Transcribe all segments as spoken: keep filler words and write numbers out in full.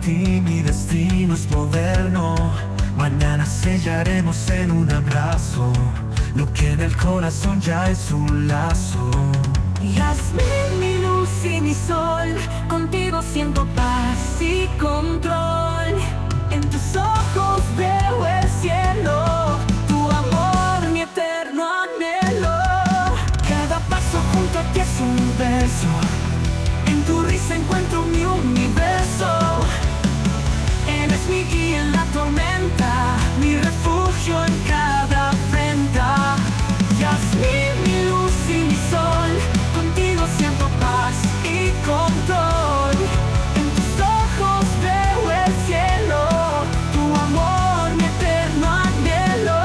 ti, mi destino es moderno. Mañana sellaremos en un abrazo lo que en el corazón ya es un lazo. Yasmín, mi luz y mi sol, contigo siento paz y control. En tus ojos veo el cielo, tu amor mi eterno anhelo. Cada paso junto a ti es un beso, en tu risa encuentro mi universo. Eres mi guía en la tormenta, mi refugio en cada afrenta. Yasmín, mi luz y mi sol, contigo siento paz y control. En tus ojos veo el cielo, tu amor mi eterno anhelo.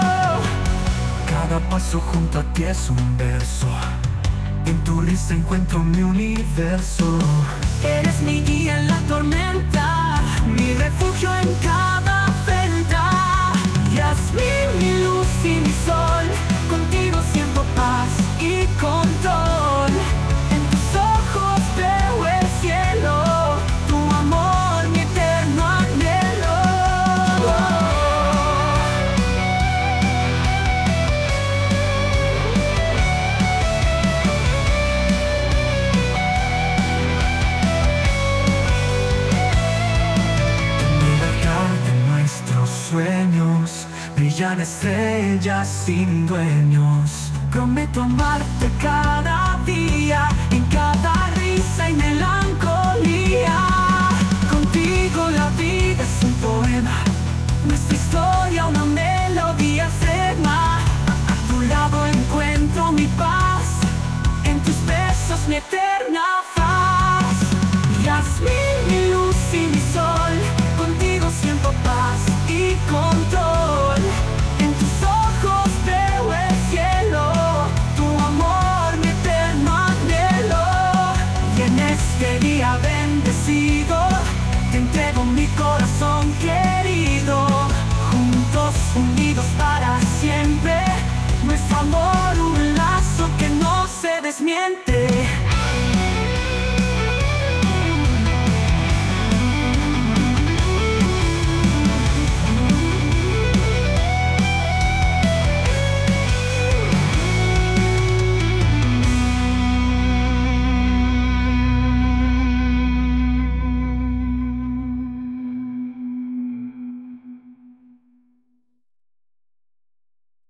Cada paso junto a ti es un verso, en tu risa encuentro mi universo. Eres mi guía en la tormenta, mi refugio en cada afrenta. Yasmín, mi luz y mi sol, contigo siento paz y control. En tus ojos veo el cielo, tu amor mi eterno anhelo. Sueños, brillan estrellas sin dueños. Prometo amarte cada día, en cada risa y melancolía. Contigo la vida es un poema, nuestra historia una melodía extrema. A tu lado encuentro mi paz, en tus besos mi eterna paz. Yasmín, mi luz y mi sol, contigo siento paz y control. En tus ojos veo el cielo, tu amor mi eterno anhelo. Y en este día bendecido te entrego mi corazón querido. Juntos, unidos para siempre, nuestro amor un lazo que no se desmiente.